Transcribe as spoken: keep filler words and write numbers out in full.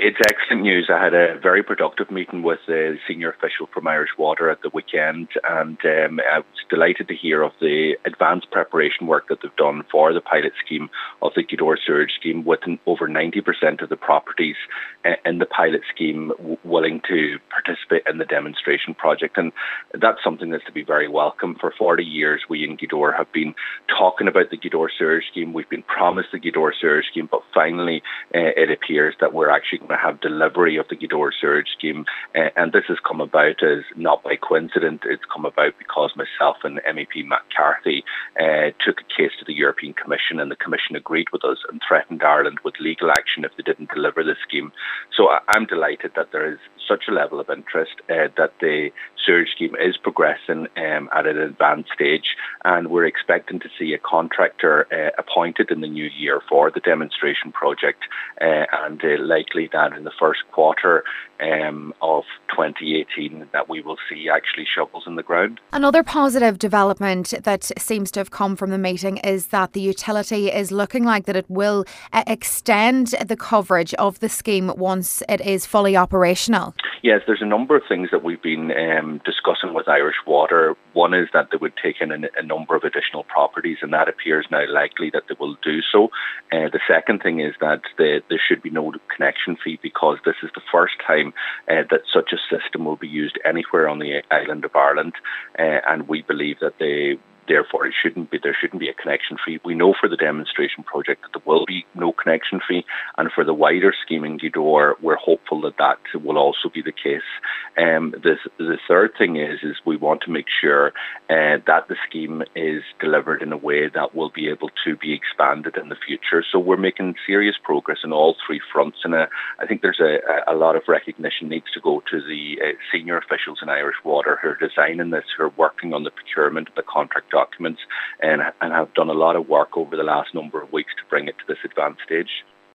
It's excellent news. I had a very productive meeting with a senior official from Irish Water at the weekend, and um, I was delighted to hear of the advanced preparation work that they've done for the pilot scheme of the Gweedore Sewage Scheme, with over ninety percent of the properties in the pilot scheme w- willing to participate in the demonstration project. And that's something that's to be very welcome. For forty years, we in Gweedore have been talking about the Gweedore Sewage Scheme. We've been promised the Gweedore Sewage Scheme, but finally uh, it appears that we're actually going to have delivery of the Gweedore Sewage Scheme. Uh, and this has come about as not by coincidence. It's come about because myself and M E P Matt Carthy uh, took a case to the European Commission, and the Commission agreed with us and threatened Ireland with legal action if they didn't deliver the scheme. So I'm delighted that there is such a level of interest, uh, that the sewage scheme is progressing um, at an advanced stage, and we're expecting to see a contractor uh, appointed in the new year for the demonstration project, uh, and uh, likely that in the first quarter um, of twenty eighteen that we will see actually shovels in the ground. Another positive development that seems to have come from the meeting is that the utility is looking like that it will uh, extend the coverage of the scheme once it is fully operational. Yes, there's a number of things that we've been um, discussing with Irish Water. One is that they would take in a, a number of additional properties, and that appears now likely that they will do so. Uh, the second thing is that the, there should be no connection fee, because this is the first time uh, that such a system will be used anywhere on the island of Ireland, uh, and we believe that they Therefore, it shouldn't be. There shouldn't be a connection fee. We know for the demonstration project that there will be no connection fee, and for the wider scheme in Gweedore, we're hopeful that that will also be the case. Um, this, the third thing is, is we want to make sure uh, that the scheme is delivered in a way that will be able to be expanded in the future. So we're making serious progress on all three fronts, and uh, I think there's a, a lot of recognition needs to go to the uh, senior officials in Irish Water who are designing this, who are working on the procurement of the contract documents, and, and have done a lot of work over the last number of weeks to bring it to this advanced stage.